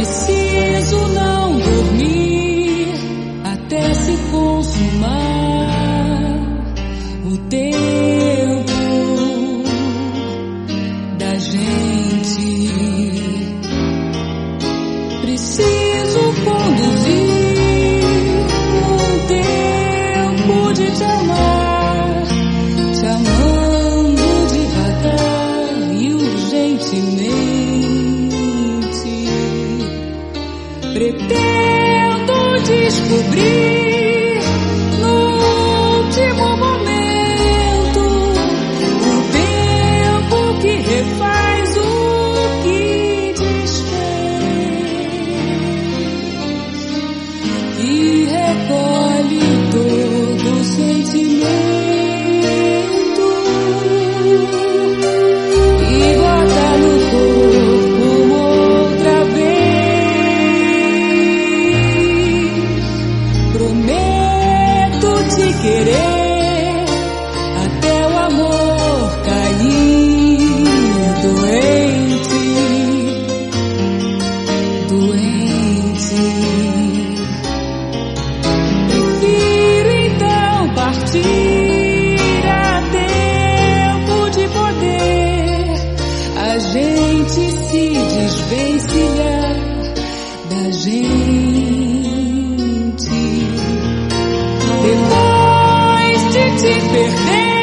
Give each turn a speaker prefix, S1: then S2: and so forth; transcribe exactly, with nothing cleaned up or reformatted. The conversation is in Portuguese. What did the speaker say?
S1: Preciso não dormir até se consumar o tempo da gente. Preciso conduzir um tempo de te amar, te amando devagar e urgentemente. Pretendo descobrir no último momento o tempo que refaz o que desfez e recolhe todo o sentimento e guarda no corpo outra vez. Prometo te querer até o amor cair doente, doente. Prefiro então partir a tempo de poder a gente se desvencilhar da gente. Depois de te perder,